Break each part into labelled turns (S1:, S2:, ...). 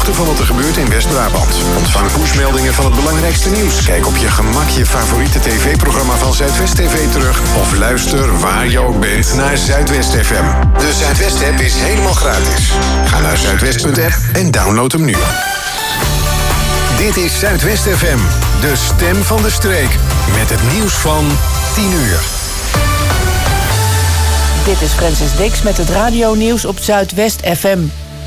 S1: hoogte van wat er gebeurt in West-Brabant. Ontvang pushmeldingen van het belangrijkste nieuws. Kijk op je gemak je favoriete tv-programma van Zuidwest TV terug. Of luister waar je ook bent naar Zuidwest FM. De Zuidwest-app is helemaal gratis. Ga naar zuidwest.app en download hem nu. Dit is Zuidwest FM, de stem van de streek. Met het nieuws van 10 uur.
S2: Dit is Francis Dix met het radionieuws op Zuidwest FM.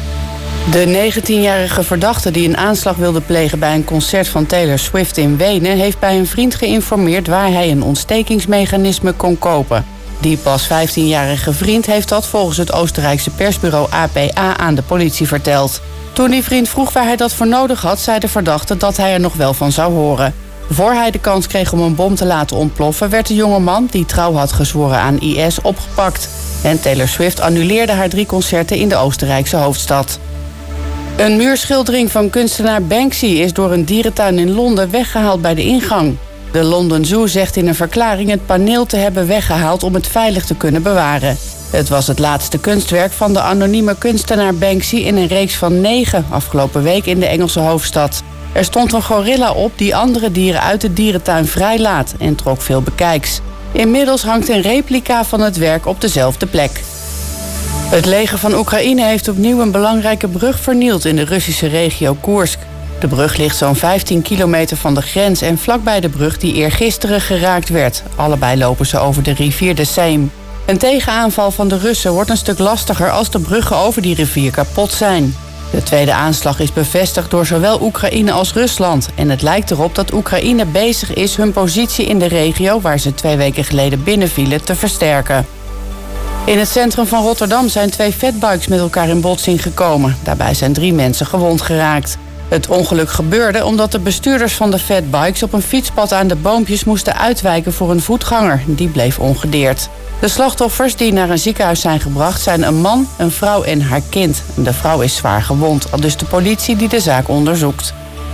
S2: De 19-jarige verdachte die een aanslag wilde plegen bij een concert van Taylor Swift in Wenen heeft bij een vriend geïnformeerd waar hij een ontstekingsmechanisme kon kopen. Die pas 15-jarige vriend heeft dat volgens het Oostenrijkse persbureau APA aan de politie verteld. Toen die vriend vroeg waar hij dat voor nodig had, zei de verdachte dat hij er nog wel van zou horen. Voor hij de kans kreeg om een bom te laten ontploffen, werd de jongeman, die trouw had gezworen aan IS, opgepakt. En Taylor Swift annuleerde haar 3 concerten in de Oostenrijkse hoofdstad. Een muurschildering van kunstenaar Banksy is door een dierentuin in Londen weggehaald bij de ingang. De London Zoo zegt in een verklaring het paneel te hebben weggehaald om het veilig te kunnen bewaren. Het was het laatste kunstwerk van de anonieme kunstenaar Banksy in een reeks van 9 afgelopen week in de Engelse hoofdstad. Er stond een gorilla op die andere dieren uit de dierentuin vrijlaat en trok veel bekijks. Inmiddels hangt een replica van het werk op dezelfde plek. Het leger van Oekraïne heeft opnieuw een belangrijke brug vernield in de Russische regio Koersk. De brug ligt zo'n 15 kilometer van de grens en vlakbij de brug die eergisteren geraakt werd. Allebei lopen ze over de rivier de Seim. Een tegenaanval van de Russen wordt een stuk lastiger als de bruggen over die rivier kapot zijn. De tweede aanslag is bevestigd door zowel Oekraïne als Rusland. En het lijkt erop dat Oekraïne bezig is hun positie in de regio, waar ze 2 weken geleden binnenvielen, te versterken. In het centrum van Rotterdam zijn 2 fatbikes met elkaar in botsing gekomen. Daarbij zijn 3 mensen gewond geraakt. Het ongeluk gebeurde omdat de bestuurders van de fatbikes op een fietspad aan de boompjes moesten uitwijken voor een voetganger. Die bleef ongedeerd. De slachtoffers die naar een ziekenhuis zijn gebracht zijn een man, een vrouw en haar kind. De vrouw is zwaar gewond, aldus de politie die de zaak onderzoekt.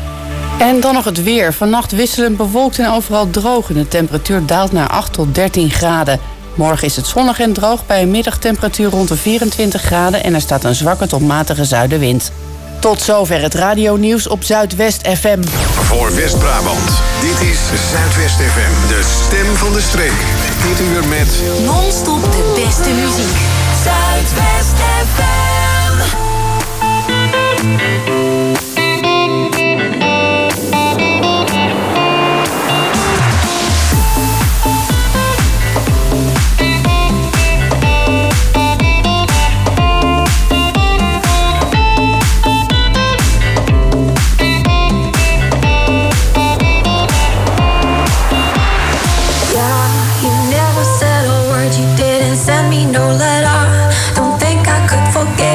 S2: En dan nog het weer. Vannacht wisselend bewolkt en overal droog. En de temperatuur daalt naar 8 tot 13 graden. Morgen is het zonnig en droog bij een middagtemperatuur rond de 24 graden... en er staat een zwakke tot matige zuidenwind. Tot zover het radionieuws op Zuidwest FM.
S1: Voor West-Brabant, dit is Zuidwest FM, de stem van de streek. Dit uur met
S3: non-stop de beste muziek. Zuidwest FM.
S4: Send me no letter. Don't think I could forget.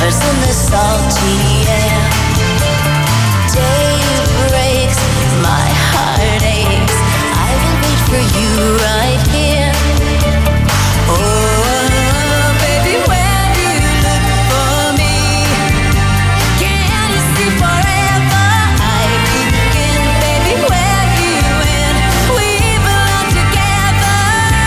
S3: flavors in the salty air. Day breaks, my heart aches. I will wait for you right here. Oh, baby, when you look for me, can you see forever? I begin, baby, where you end. We belong together.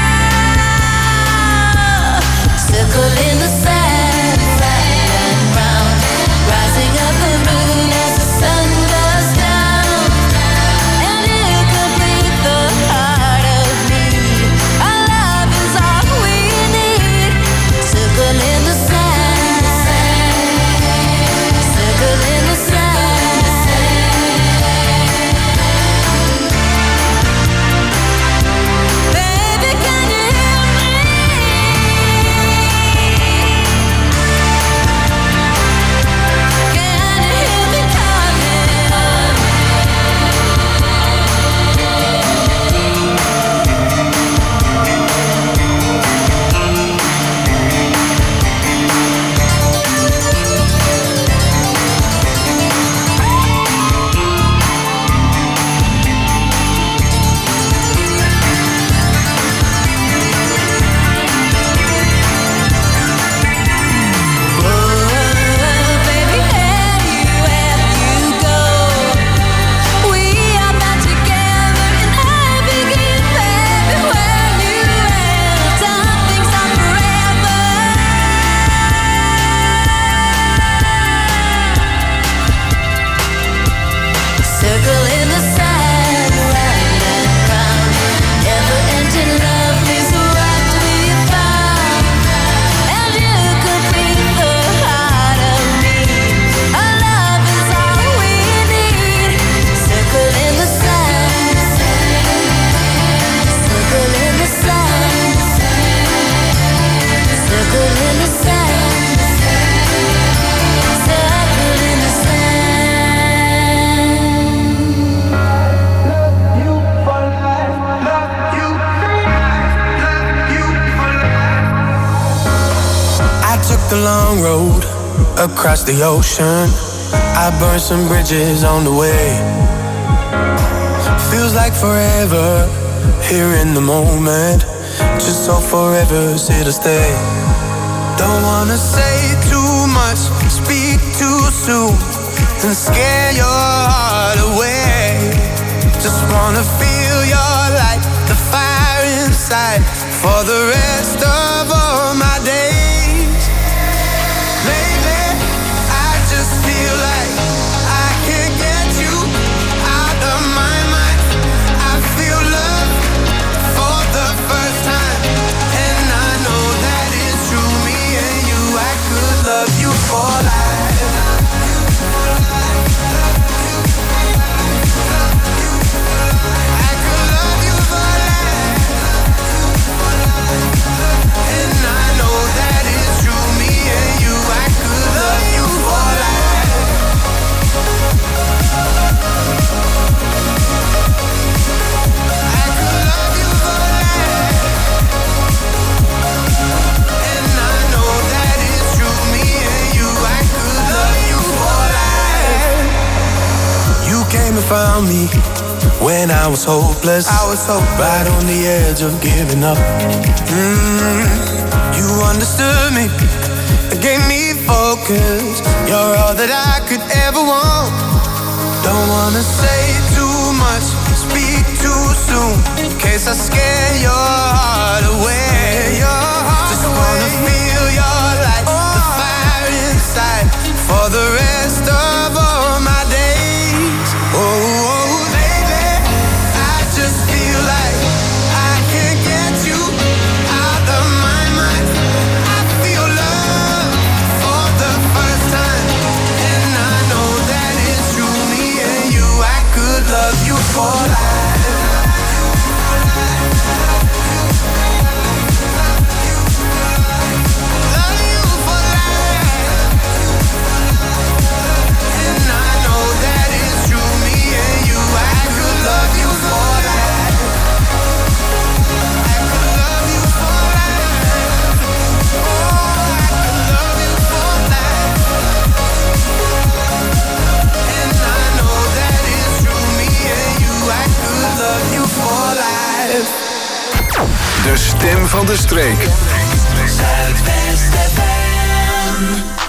S3: Circle in the sand, round and round, rising up the moon as the sun goes down. And you complete the heart of me. Our love is all we need. Circle in the sand, circle in the sand. Baby, can you hear me? Can you hear me coming? Baby, anywhere you go, we are bound together and I begin, baby, where you end. Some things are forever. Circle in the sand, round and round. Never-ending love is what we found. And you complete the heart of me. Our love is all we need. Circle in the sand, circle in the sand, circle in the sand, circle in the sand.
S4: I took the long road across the ocean. I burned some bridges on the way. Feels like forever here in the moment. Just so forever's here to stay. Don't wanna say too much, speak too soon, and scare your heart away. Just wanna feel your light, the fire inside, for the rest of all my days. Lately, I just feel like I can't get you out of my mind. I feel love for the first time, and I know that it's true. Me and you, I could love you for life. I could love you for life. And I know that it's true. Me and you, I could love you for life. I could love you for life. And I know that it's true. Me and you, I could love you for life. You came and found me when I was hopeless. Right on the edge of giving up. You understood me and gave me focus. You're all that I could ever want. Don't wanna say too much, speak too soon, in case I scare your heart away. Just wanna feel your light, the fire inside, for the rest of all my days. Oh, baby, I just feel like I can't get you out of my mind. I feel love for the first time, and I know that it's true. Me and you, I could love you for life. Love
S1: van de streek.
S3: Zuidwest FM.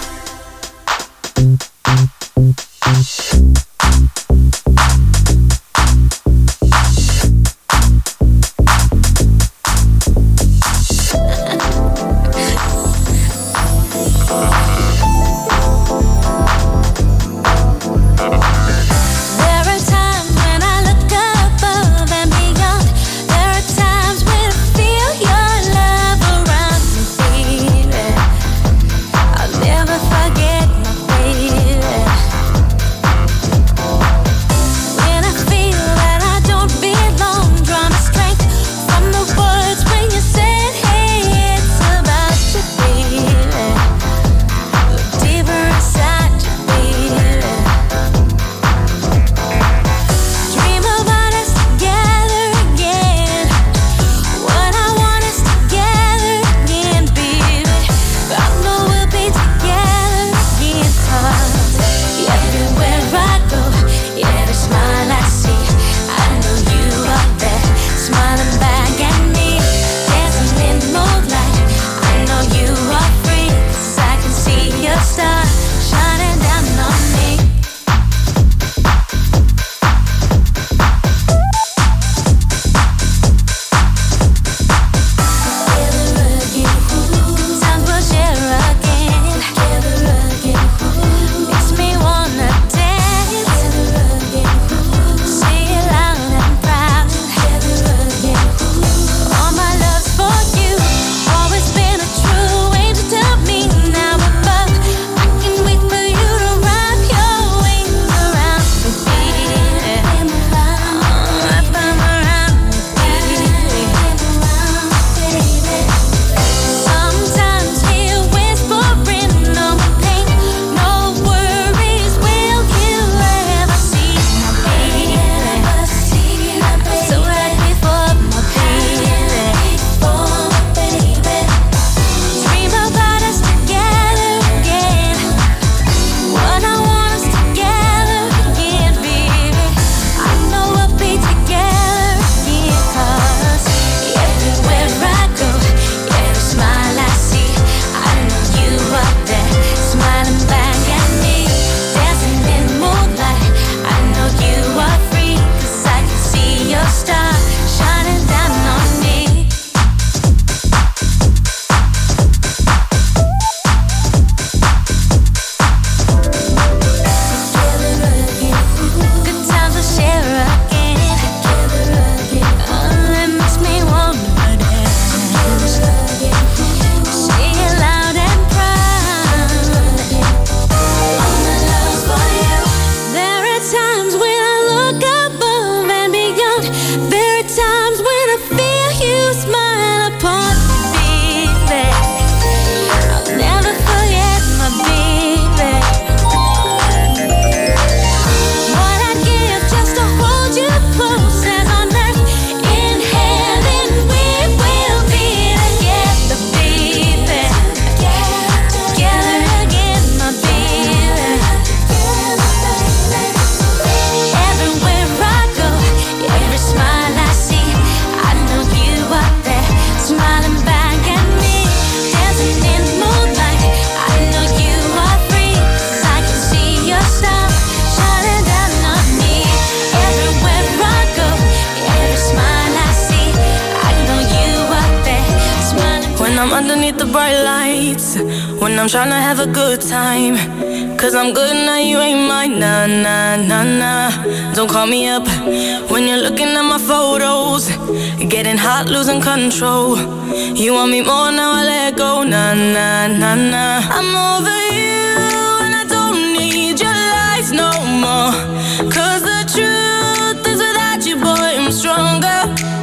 S5: underneath the bright lights when I'm tryna have a good time. Cause I'm good now, you ain't mine. Nah, nah, nah, nah. Don't call me up when you're looking at my photos. Getting hot, losing control. You want me more, now I let go. Nah, nah, nah, nah. I'm over you and I don't need your lies no more. Cause the truth is without you, boy, I'm stronger.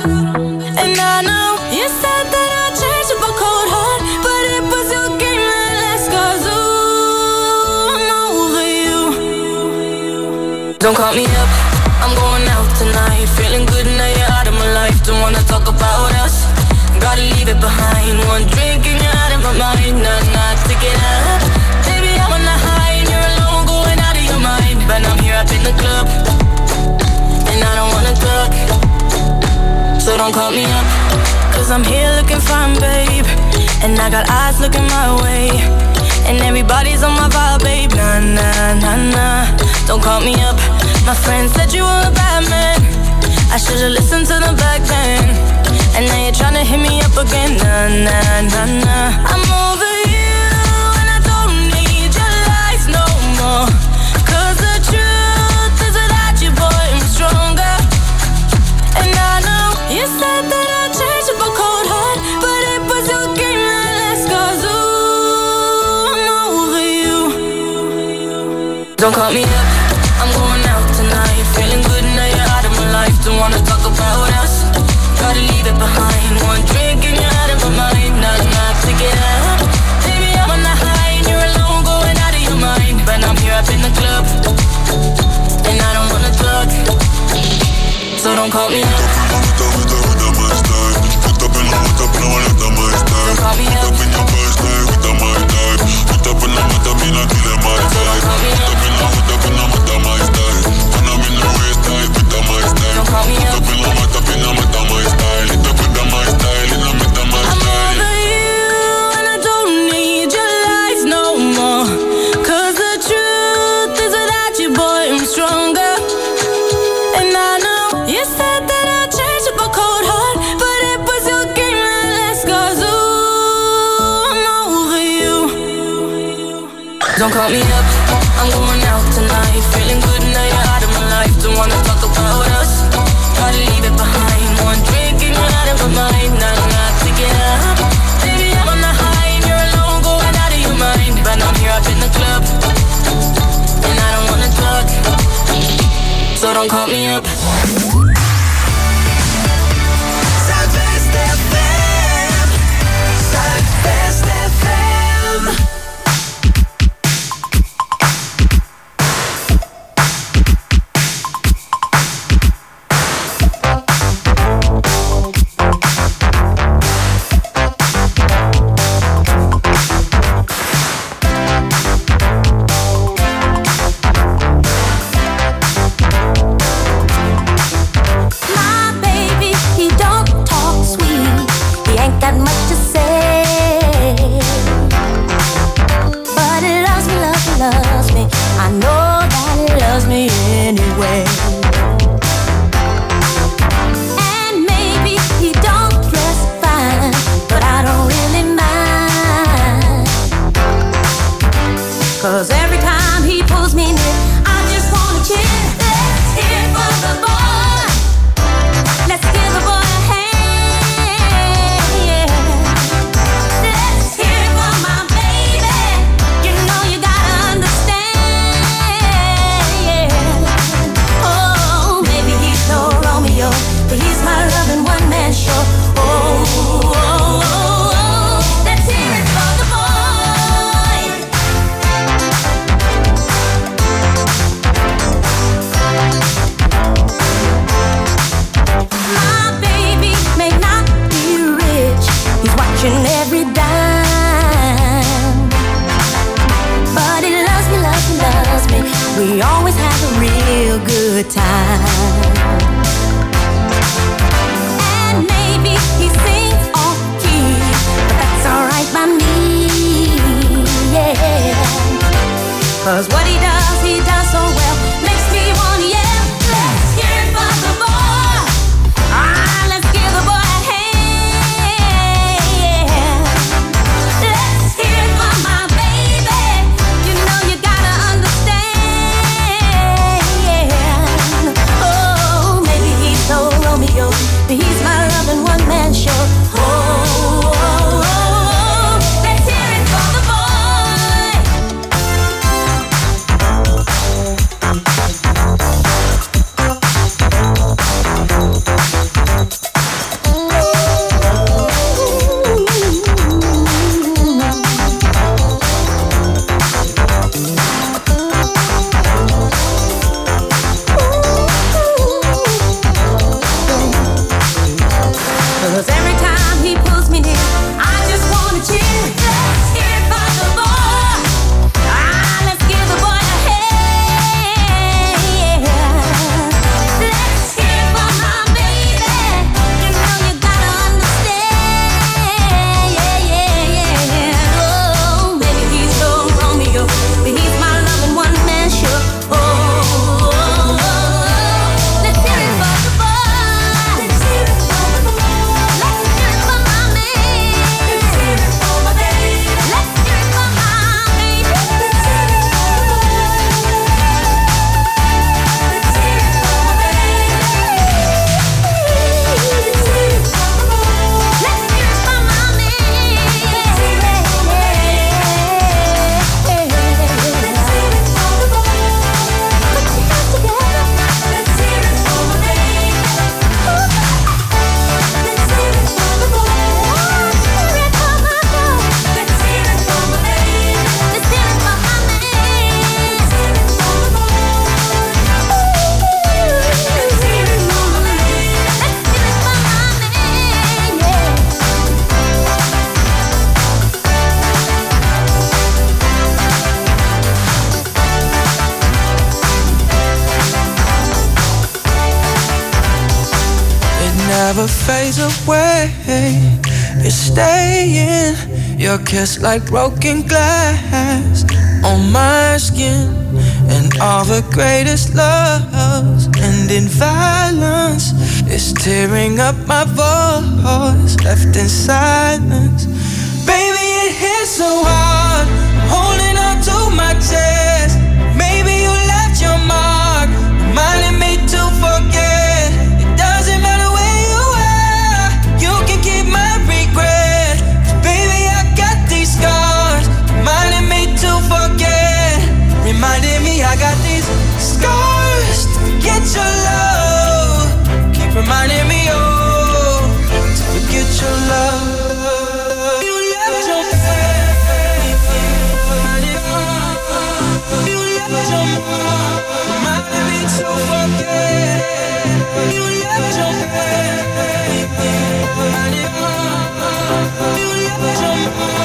S5: And I know you said that I'd change up a cold heart, but it was your game that last. Cause ooh, I'm over you. Don't call me up, I'm going out tonight. Feeling good now you're out of my life. Don't wanna talk about us, gotta leave it behind. One drink and you're out of my mind. Nah, nah, take it out. Baby, I'm on the high and you're alone, going out of your mind. But I'm here up in the club and I don't wanna talk. So don't call me up, cause cause I'm here looking fine, babe. And I got eyes looking my way. And everybody's on my vibe, babe. Nah, nah, nah, nah. Don't call me up. My friend said you were a bad man. I should've listened to them back then. And now you're tryna hit me up again. Nah, nah, nah, nah. I'm over you and I don't need your lies no more. Cause the truth is without you, boy, I'm stronger. And I know you said that I'd change up a cold heart, but it was your game that last. Cause ooh, I'm over you. Don't call me up, I'm going out tonight. Feeling good now you're out of my life. Don't wanna talk about us, gotta leave it behind. One drink and you're out of my mind. Not enough to get up. Baby, I'm on the high and you're alone, going out of your mind. But I'm here up in the club, and I don't wanna talk, so don't call me up. Don't call me up, I'm going out tonight. Feeling good now you're out of my life. Don't wanna talk about us, gotta leave it behind. One drink and you're out of my mind. Not enough to get up. Baby, I'm on the high and you're alone, going out of your mind. But I'm here up in the club, and I don't wanna talk, so don't call me up.
S4: Zuidwest FM. Zuidwest FM. never fades away. It's staying. Your kiss like broken glass on my skin. And all the greatest loves end in violence. It's tearing up my voice, left in silence. Baby, it hits so hard, I'm holding on to my chest. Maybe you left your mark, reminding me to forget. It doesn't matter where you are, you can keep my regret. 'Cause baby, I got these scars, reminding me to forget. Reminding me I got these scars to forget your love. Keep reminding me, oh, to forget your love. You left your you left your reminding me to forget. You left your you left your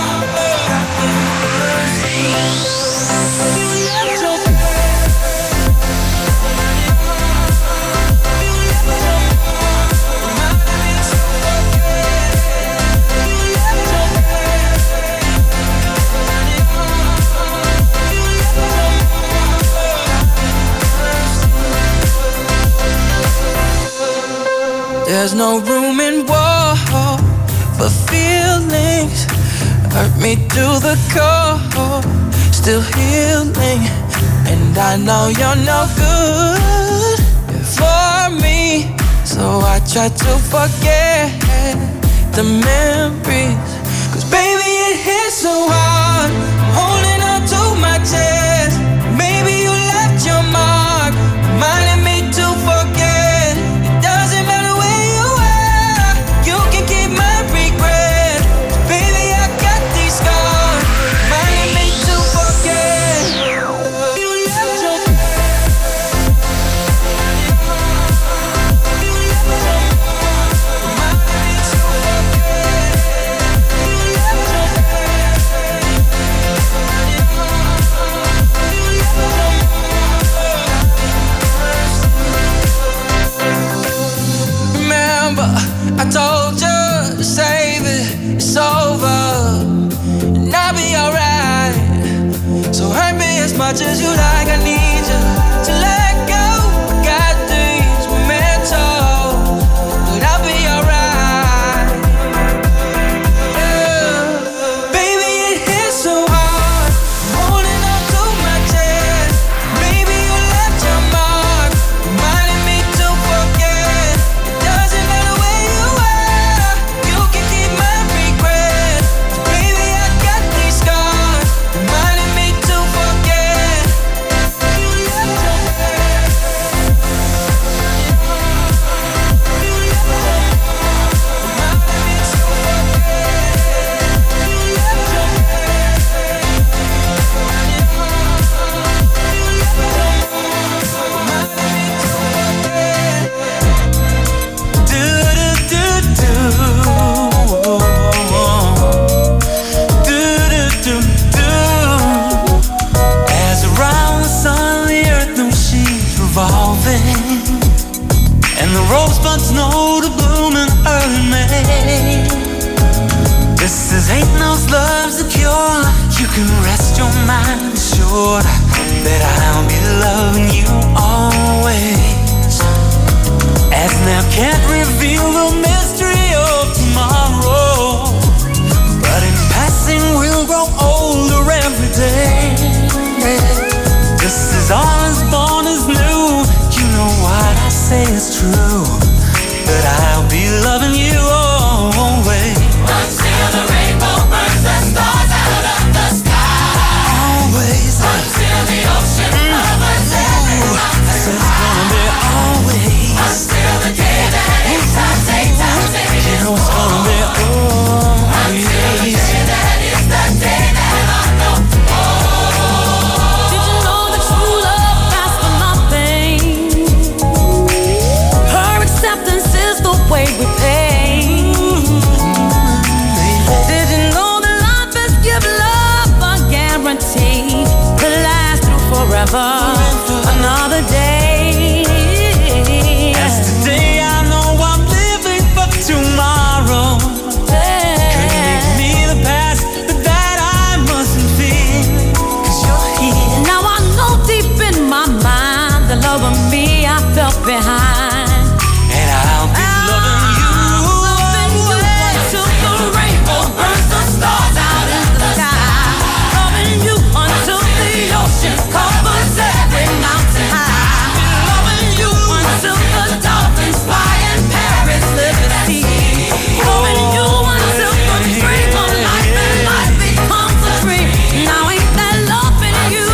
S4: There's no room in war for feelings. Hurt me to the core, still healing. And I know you're no good for me, so I try to forget the memories. 'Cause baby, it hits so hard, I'm holding on to my chest. Maybe you left your mark, reminding me to forget. It doesn't matter where you are, you can keep my regret. Baby, I got these scars, reminding me to forget. You left your I told you to save it, it's over, and I'll be alright. So hurt me as much as you like, I need you to let go. I got things we're meant to, but I'll be alright. Yeah. Baby, it hits so hard, I'm holding on to my chest. Maybe you left your mark, reminding me to forget. It doesn't matter where you are, you can keep my regret. Baby, I got these scars, reminding me to forget. You left your as around the sun, the earth knows she's revolving, and the rosebuds know to bloom in early May. This is ain't no's love's a cure. You can rest your mind assured that I'll be loving you always. As now can't reveal the mystery of tomorrow, but in passing we'll grow older every day. This is all as born as new. You know what I say is true, that I'll be loving you always.
S3: Until the rainbow burns the stars out of the sky.
S4: Always.
S3: Until the ocean covers every mountain.
S4: So it's gonna be always.
S3: Until the day that it's time,
S4: You know it's gonna be always.
S3: Until the day that is the day that I know.
S5: Did you know that true love lasts for nothing? Her acceptance is the way we pay. Did you know that life is give love a guarantee to last through forever? Another day.
S4: As today I know I'm living for
S5: left behind.
S4: And I'll be loving you
S5: until the rainbow burns the stars out in the sky. Loving you until the ocean covers every mountain high. Loving you until the dolphins fly and Paris liberty. Loving you until the dream of life and life becomes a dream. Now ain't that loving you?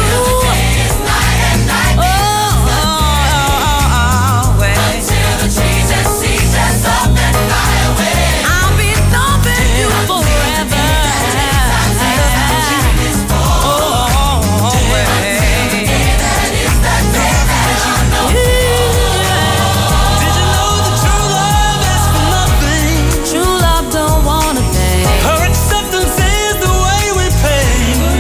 S5: Until the trees and seas and up and fly away. I'll be loving you forever.
S4: Did you know that true love asks for nothing?
S5: True love don't wanna pay.
S4: Her acceptance is the way we pay.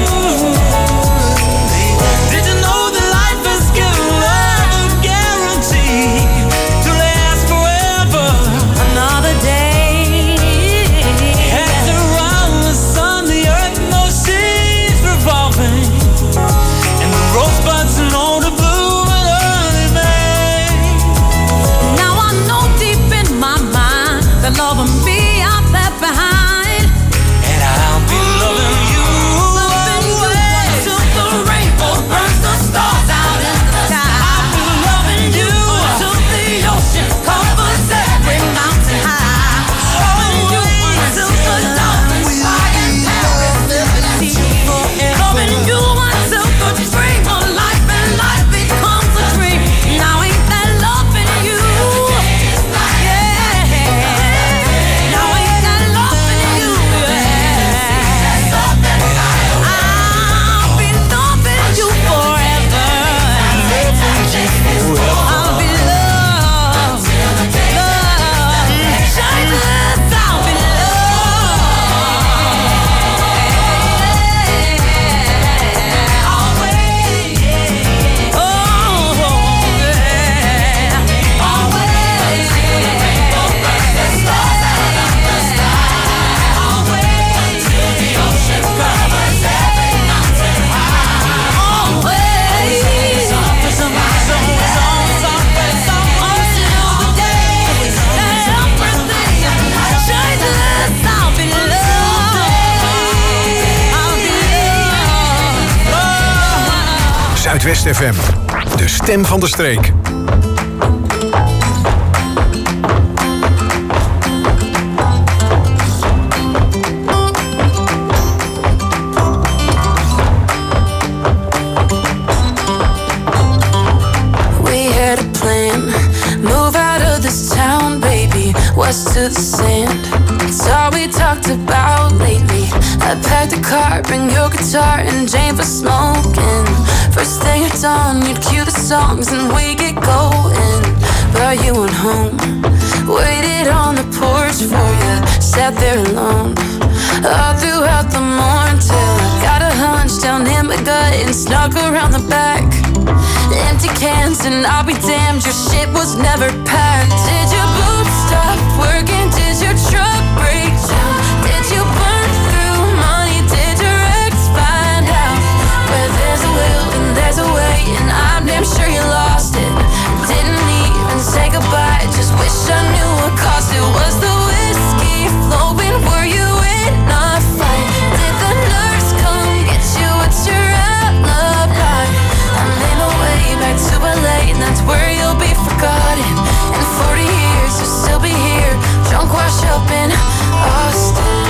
S4: Did you know that life has given love a guarantee to last forever?
S5: Another day.
S4: Hands around the sun, the earth, no seas revolving, and the rosebuds know to bloom in early May.
S5: Now I know deep in my mind that love and me I've left behind.
S4: And I'll be loving you
S5: Loving you until the rainbow burns the stars out in the sky.
S4: I'll be loving you
S5: Until the ocean covers every mountain high. Loving you until the dolphins fly and Paris liberty. Loving you until the dream of life and life becomes a dream. Now ain't that loving you? Yeah. Now ain't that loving you? Yeah. I'll be loving you forever. I'll be loved, shyness, I'll be
S1: Zuidwest FM, de stem van de streek.
S5: We had a plan, move out of this town, baby, west to the sand. It's all we talked about lately. I packed a car, bring your guitar and Jane for smoking. First thing at dawn, you'd cue the songs and we get going. But you went home, waited on the porch for you, sat there alone all throughout the morn till I got a hunch down in my gut and snuck around the back. Empty cans and I'll be damned, your shit was never packed. Did your boots stop working? Did your truck break down? Did you burn through money? Did your ex find out? Where there's a will and there's a way, and I'm damn sure you lost it. Didn't even say goodbye, just wish I knew what cost it. Was the whiskey flowing? Were you in a fight? Did the nurse come get you? What's your alibi? I'm in a way back to LA, and that's where you'll be forgotten. In 40 years, you'll still be here, drunk, wash up in Austin.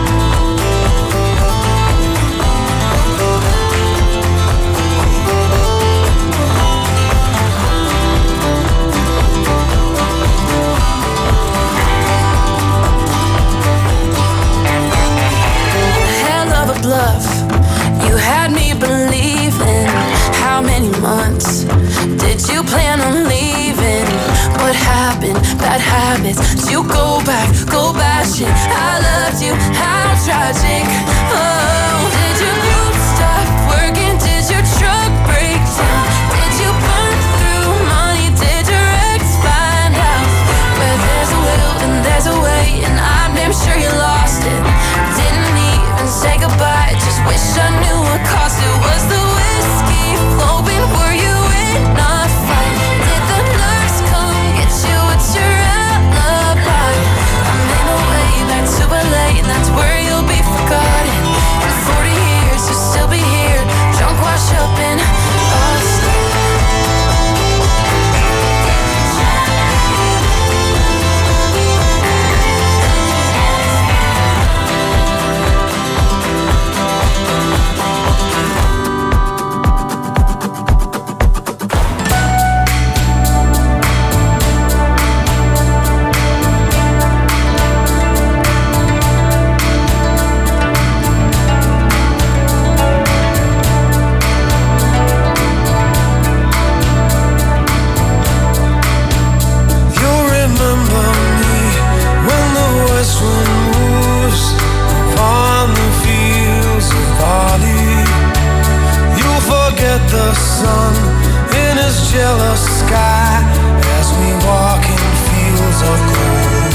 S5: Hell of a bluff, you had me believing. How many months did you plan on leaving? What happened? Bad habits. Did you go bashing? I loved you, how tragic. Oh, did your group stop working? Did your truck break down? Did you burn through money? Did your ex find out? Where there's a will and there's a way, and I'm damn sure you lost it. Didn't even say goodbye, just wish I knew what cost it. Was the whiskey flowing? Were you in a fight? Did the nurse come
S4: the sun in his jealous sky as we walk in fields of gold.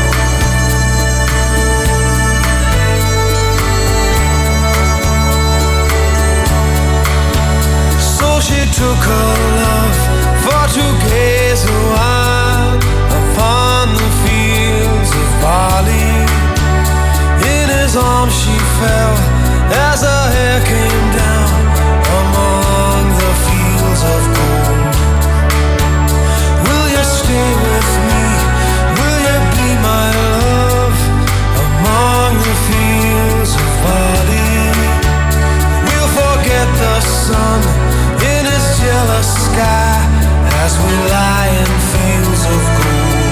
S4: So she took her love for to gaze a while upon the fields of barley. In his arms she fell as her hair came down among the fields of gold. Will you stay with me? Will you be my love among the fields of barley? We'll forget the sun in his jealous sky as we lie in fields of gold.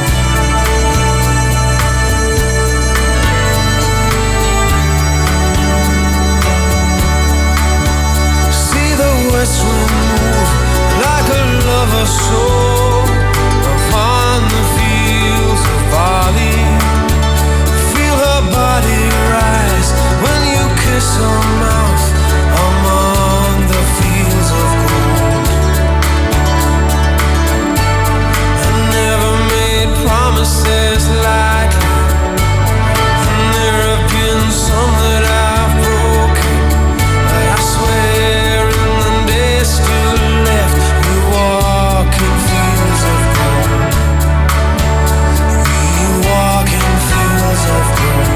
S4: See the west wind move like a lover's soul upon the fields of barley. Feel her body rise when you kiss her mouth among the fields of gold. I never made promises lightly, and there have been some that I've broken, but I swear in the days still left we walk in fields of gold. We walk in fields of gold.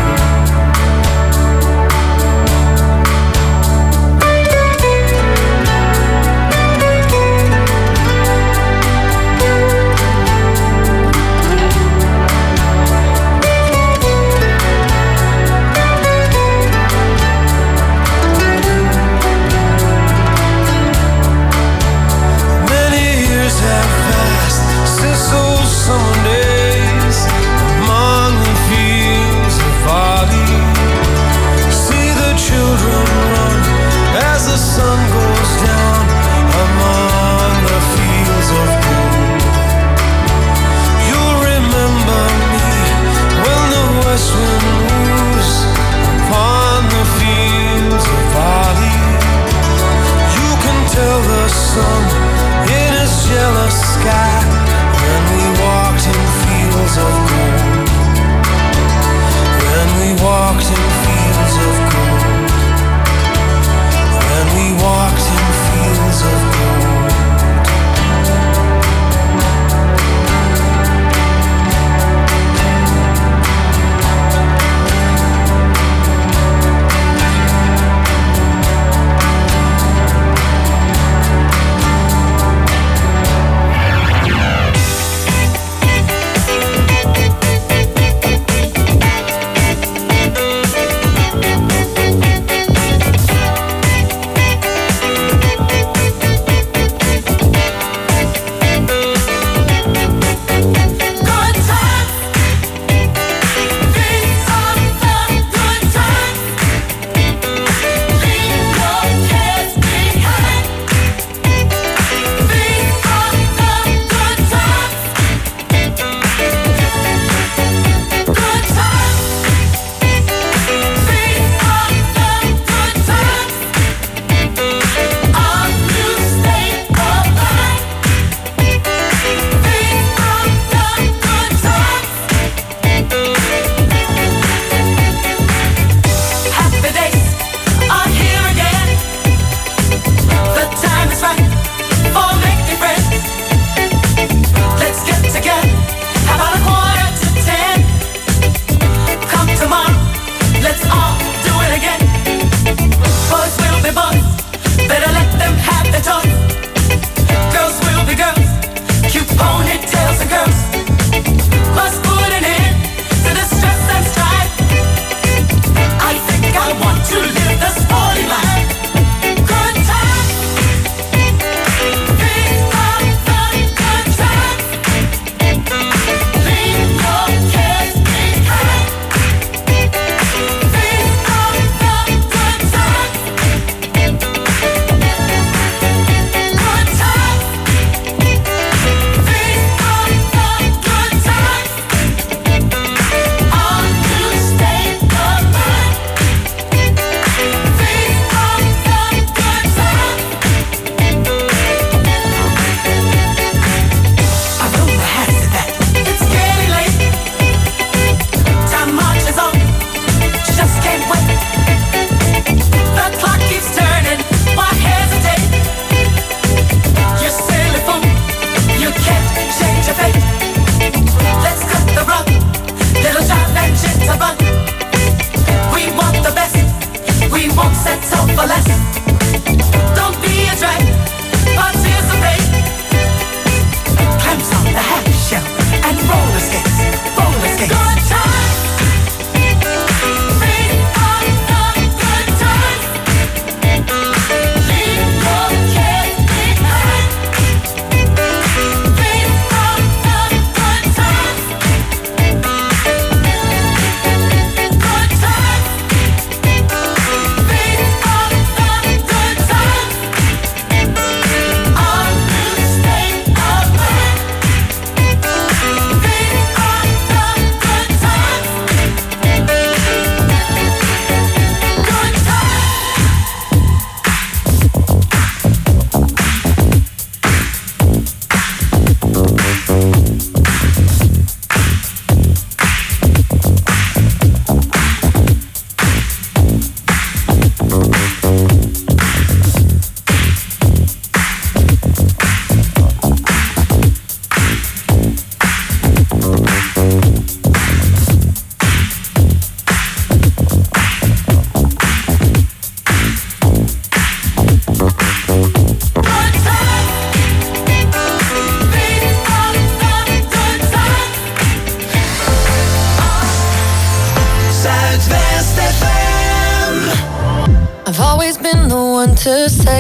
S4: Many years have passed since those summer days among the fields of barley. See the children run as the sun goes down among the fields of gold. You'll remember me when the west wind moves upon the fields of barley. You can tell the sun in his jealous sky when we walked in fields of gold. When we walked in fields of gold. When we walked in fields of gold.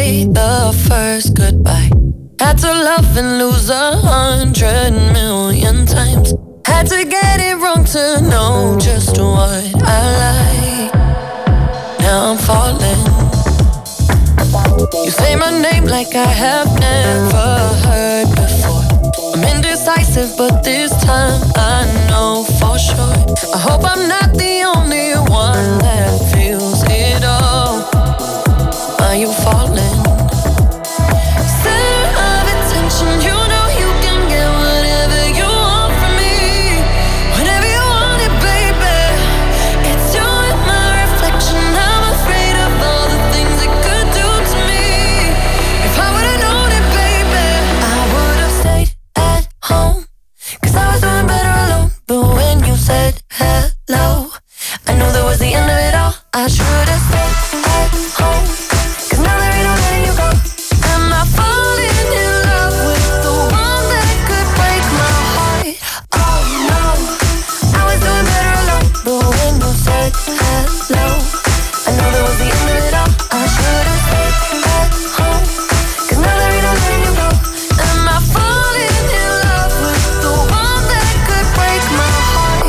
S5: say the first goodbye. Had to love and lose 100 million times. Had to get it wrong to know just what I like. Now I'm falling. You say my name like I have never heard before. I'm indecisive, but this time I know for sure. I hope I'm not the only one that feels it all. Are you falling? Center of attention, you know you can get whatever you want from me. Whenever you want it, baby. It's you and my reflection. I'm afraid of all the things it could do to me. If I would've known it, baby, I would've stayed at home. 'Cause I was doing better alone. But when you said hello, I knew that was the end of it all. I should've stayed at home. 'Cause now there ain't no letting you go. Am I falling in love with the one that could break my heart? Oh no, I was doing better alone. But when you said hello, I knew that was the end of it all. I should've stayed at home. 'Cause now there ain't no letting you go. Am I falling in love with the one that could break my heart?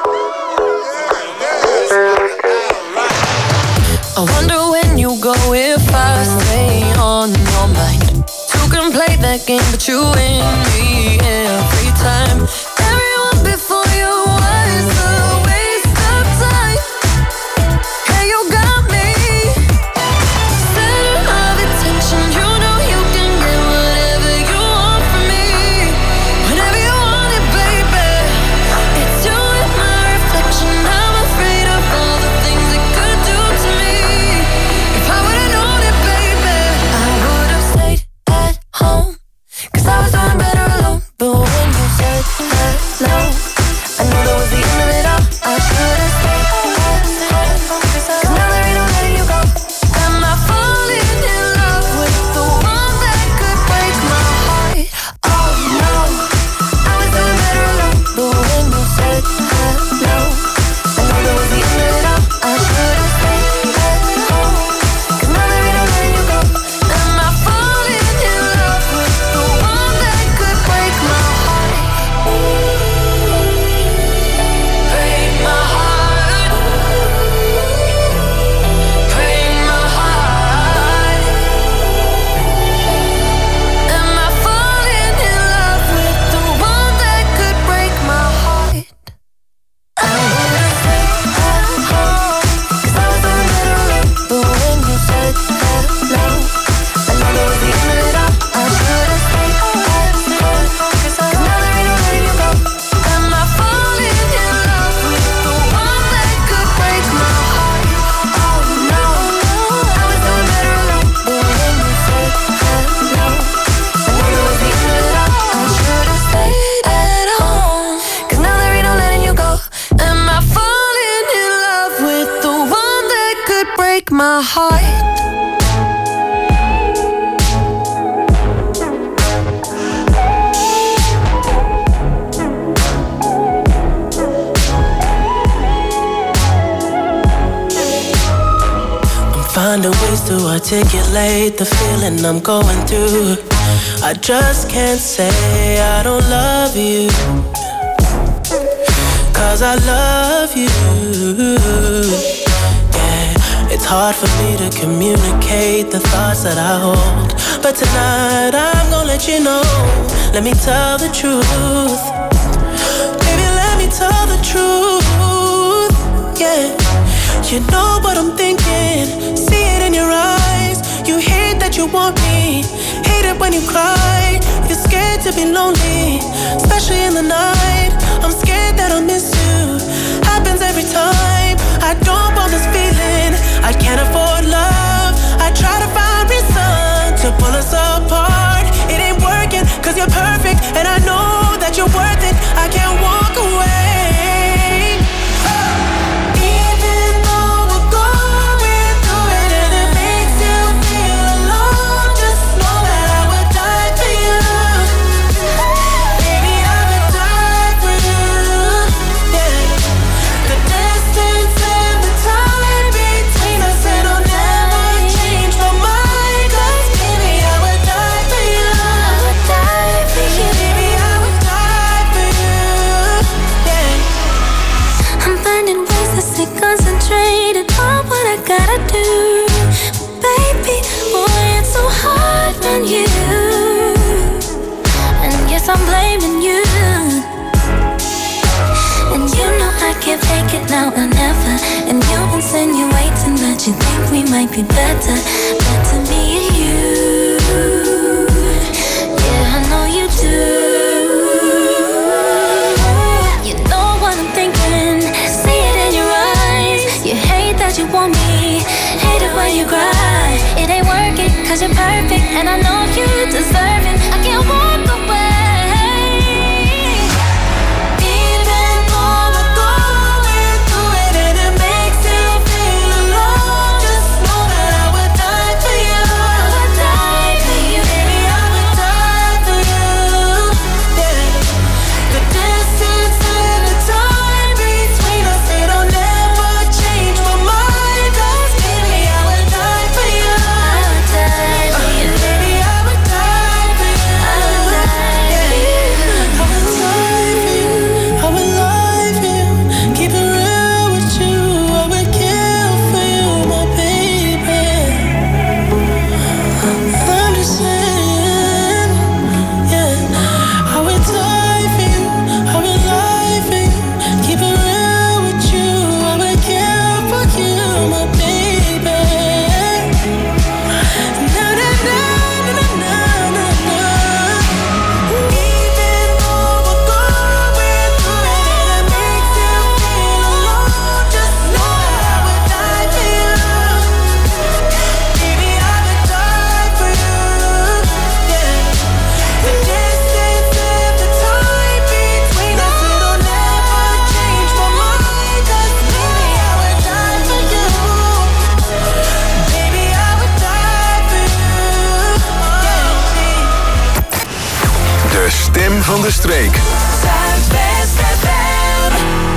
S5: I wonder when you go if I stay on your mind. Two can play that game, but you win me every time. Everyone before you was a waste of time. Hey, you got me. Center of attention, you know you can get whatever you want from me. Whenever you want it, baby. It's you and my reflection. I'm afraid of all the things it could do to me. If I would've known it, baby, I would've stayed at home. 'Cause I was doing better alone. But when you said hello, I knew that was the end of it all. I should've stayed at home. 'Cause now there ain't no letting you go. Am I falling in love with the one that could break my heart? Oh no, I was doing better alone. But when you said hello, I knew that was the end of it all. I should've stayed at home. 'Cause now there ain't no letting you go. Am I falling in love with the one that could break my heart? Break my heart. Break my heart. Am I falling in love with the one that could break my heart? I would've stayed at home. 'Cause I was doing better alone. But when you said hello, I knew that was the end of it all. I should've stayed at home. 'Cause now there ain't no letting you go. Am I falling in love with the one that could break my heart? Oh no, I was doing better alone. But when you said hello, I knew that was the end of it all. I should've stayed at home. 'Cause now there ain't no letting you go. Am I falling in love with the one that could break my heart?
S6: I'm finding ways to articulate the feeling I'm going through. I just can't say I don't love you, 'cause I love you. Yeah, it's hard for me to communicate the thoughts that I hold, but tonight I'm gonna let you know. Let me tell the truth. Baby, let me tell the truth. Yeah, you know what I'm thinking. See it in your eyes. You hate that you want me. Hate it when you cry. You're scared to be lonely, especially in the night. I'm scared that I'll miss you. Happens every time. I don't want this feeling. I can't afford love. I try to find reason to pull us apart. It ain't working 'cause you're perfect, and I know that you're worth it. I can't walk away. Even though we're going through it and it makes you feel alone, just know that I would die for you. Baby, I would die for you. Yeah. The distance and the time between us, it'll never
S3: might be better me and you. Yeah, I know you do. You know what I'm thinking, see it in your eyes. You hate that you want me, hate it when you cry. It ain't working, cause you're perfect, and I know you deserve it. I can't walk away.
S1: Van de streek.
S3: Zuidwest FM.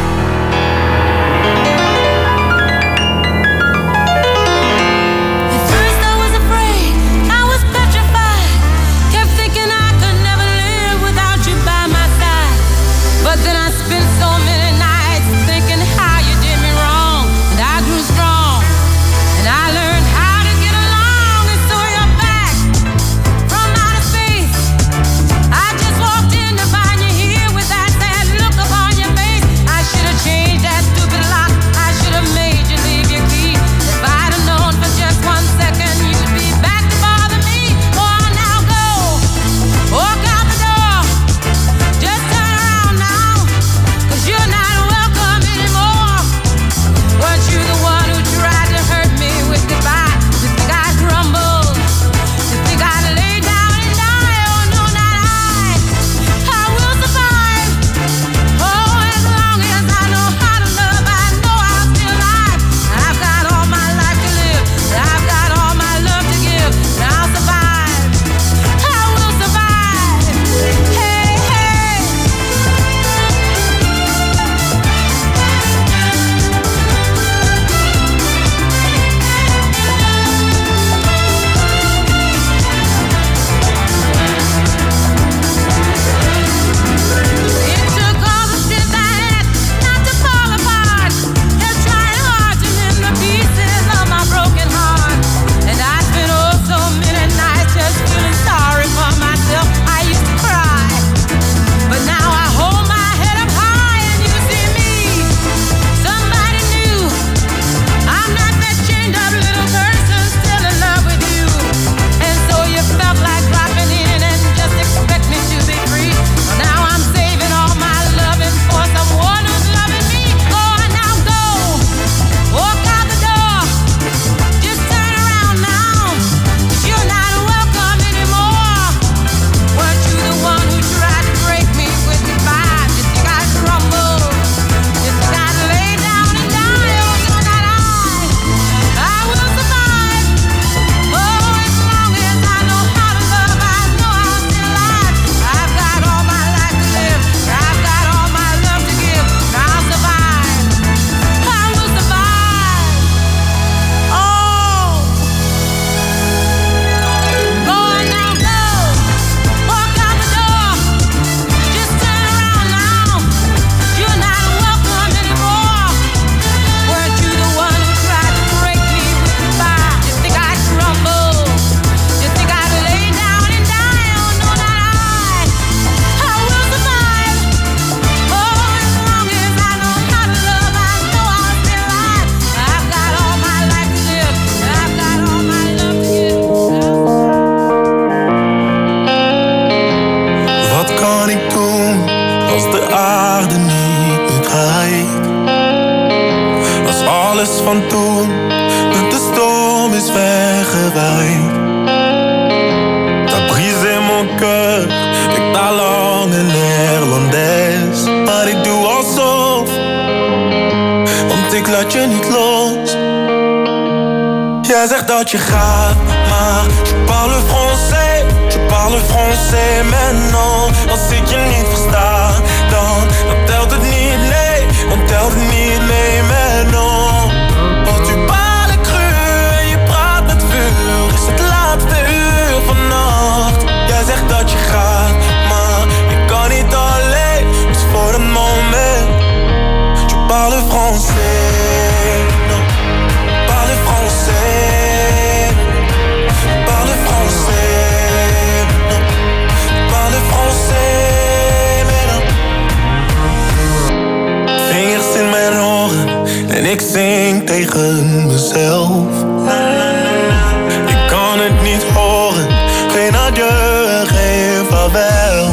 S3: At first I was afraid, I was petrified. Kept thinking I could never live without you by my side. But then I spent so many nights thinking how you did me wrong. And I grew strong, and I learned how to get along. And so you're back from outer space. I just walked in to find you here with that sad look
S7: van toen, want de storm is weggewaaid. T'as brisé mon cœur, avec ta langue néerlandaise. Maar ik doe alsof, want ik laat je niet los. Jij zegt dat je gaat, maar je parle français. Je parle français maintenant. Als ik je niet versta, dan telt het niet, nee. Dan telt het niet mee maintenant. Want tu parles cru en je praat met vuur. Is het laatste uur vannacht. Jij zegt dat je gaat, maar je kan niet alleen. Dus voor het moment, je parle français. Non, parle français. Parle français. Non, parle français. Maintenant. Vingers in mijn oren en ik zing tegen mezelf. Ik kan het niet horen, geen adieu, geen vaarwel.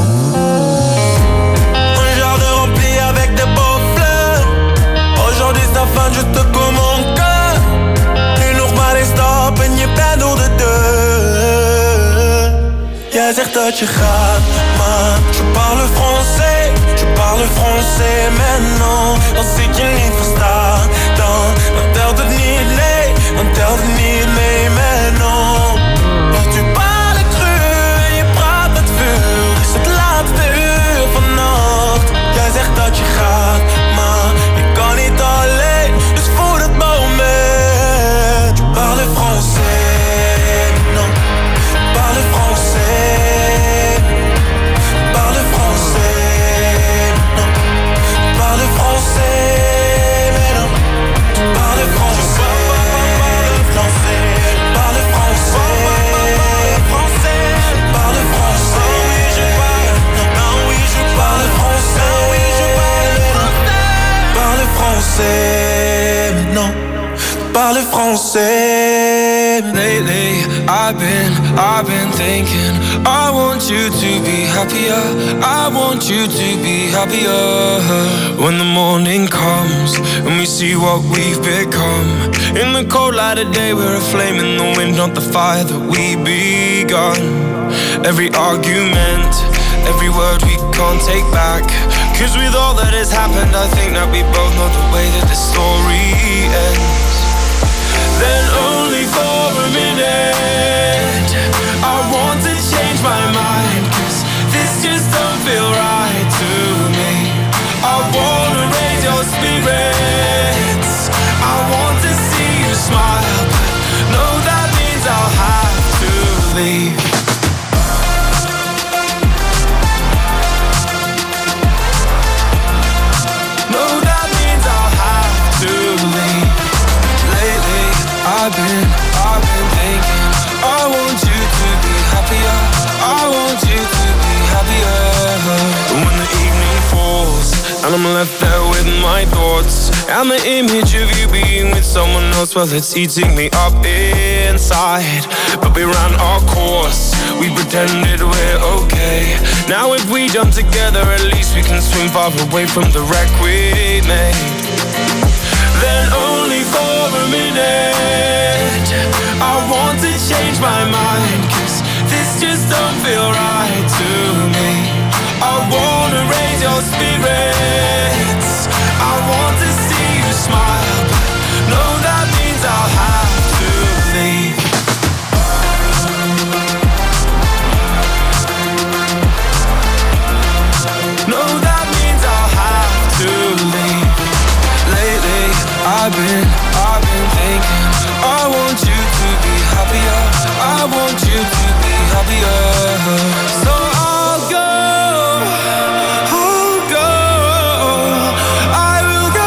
S7: Un jardin rempli avec des beaux fleurs. Aujourd'hui c'est fin, juste comme mon cœur. Nu nog maar één stap en je bent door de deur. Jij zegt dat je gaat, maar je parle français. Je parle français maintenant. Als ik je niet versta, dan telt het niet, nee. Dan telt het niet mee maintenant. Want tu parles cru en je praat met vuur. Is het laatste uur vannacht. Jij zegt dat je gaat, maar je kan niet alleen. Dus voor het moment, je parle français. Non, parle français. Parle français. Non, parle français. Mais non, parle français. Parle français. Parle français. Oui, je parle. Non, oui, je parle français. Oui, je parle. Parle français. Non, parle français.
S8: Lately, I've been thinking, I want you to be happier. I want you to be happier. When the morning comes and we see what we've become. In the cold light of day, we're a flame in the wind, not the fire that we begun. Every argument, every word we can't take back. Cause with all that has happened, I think that we both know the way that the story ends. Then only for a minute I want to change my mind. Cause this just don't feel right to me. I wanna raise your spirits. I want to see you smile. But no, that means I'll have to leave. No, that means I'll have to leave. Lately, I've been thinking, I want you to be happier. I want you to be happier. When the evening falls and I'm left there with my thoughts and the image of you being with someone else, well, it's eating me up inside. But we ran our course, we pretended we're okay. Now if we jump together, at least we can swim far away from the wreck we made. Then only for a minute I want to change my mind. Cause this just don't feel right to me. I wanna raise your spirits. I want to see you smile. But no, that means I'll have to leave. No, that means I'll have to leave. Lately, I've been thinking, I want you to be happier. I want you to be happier. So I'll go. I will go.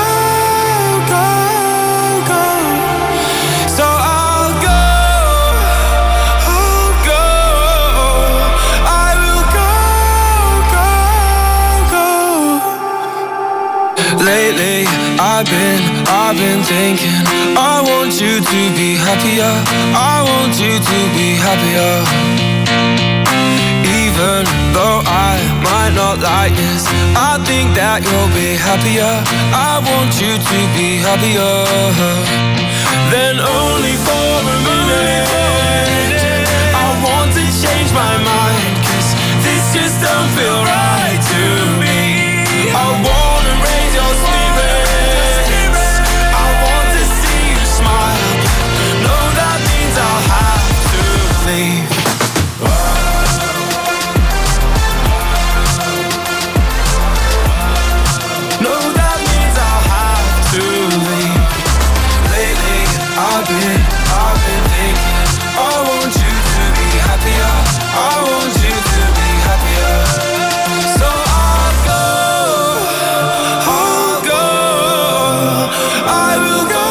S8: So I'll go. I will go. Lately, I've been thinking, I want you to be happier. I want you to be happier. even though I might not like this. I think that you'll be happier. I want you to be happier. Then only for a minute I want to change my mind, 'cause this just don't feel right to me. I wanna raise your spirits, I want to see you smile. No, that means I'll have to leave. No, that means I'll have to leave. Lately, I've been thinking, I want you to be happier. I want you to be happier. So I'll go, I will go.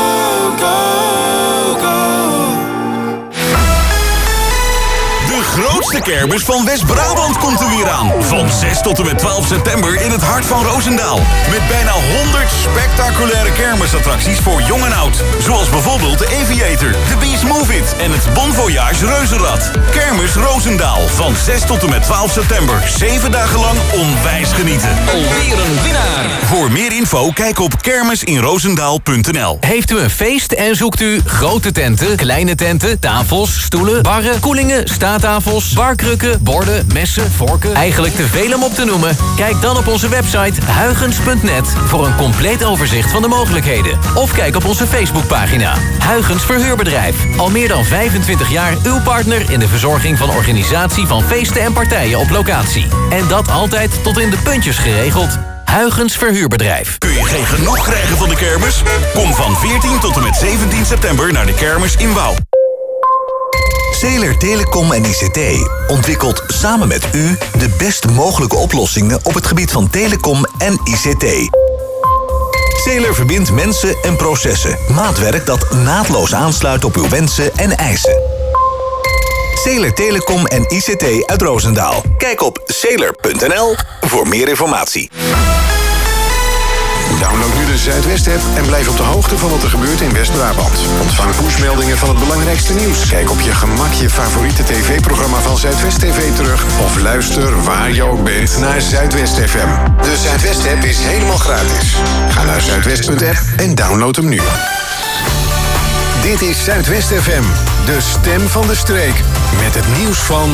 S9: De grootste kermis van West-Brabant komt er weer aan. Van 6 tot en met 12 september in het hart van Roosendaal. Met bijna 100 spectaculaire kermisattracties voor jong en oud. Zoals bijvoorbeeld de Aviator, de Beast Move It en het Bon Voyage Reuzenrad. Kermis Roosendaal van 6 tot en met 12 september. 7 dagen lang onwijs genieten.
S10: Alweer een winnaar.
S9: Voor meer info kijk op kermisinroosendaal.nl.
S10: Heeft u een feest en zoekt u grote tenten, kleine tenten, tafels, stoelen, barren, koelingen, staattafels, barkrukken, borden, messen, vorken, eigenlijk te veel om op te noemen? Kijk dan op onze website huygens.net voor een compleet overzicht van de mogelijkheden. Of kijk op onze Facebookpagina. Huygens Verhuurbedrijf. Al meer dan 25 jaar uw partner in de verzorging van organisatie van feesten en partijen op locatie. En dat altijd tot in de puntjes geregeld. Huygens Verhuurbedrijf.
S9: Kun je geen genoeg krijgen van de kermis? Kom van 14 tot en met 17 september naar de kermis in Wouw.
S11: Zeeler Telecom en ICT ontwikkelt samen met u de best mogelijke oplossingen op het gebied van telecom en ICT. Zeeler verbindt mensen en processen. Maatwerk dat naadloos aansluit op uw wensen en eisen. Zeeler Telecom en ICT uit Roosendaal. Kijk op zeeler.nl voor meer informatie.
S1: Download nu de Zuidwest-app en blijf op de hoogte van wat er gebeurt in West-Brabant. Ontvang pushmeldingen van het belangrijkste nieuws. Kijk op je gemak je favoriete tv-programma van Zuidwest TV terug. Of luister waar je ook bent naar Zuidwest FM. De Zuidwest-app is helemaal gratis. Ga naar zuidwest.app en download hem nu. Dit is Zuidwest FM, de stem van de streek. Met het nieuws van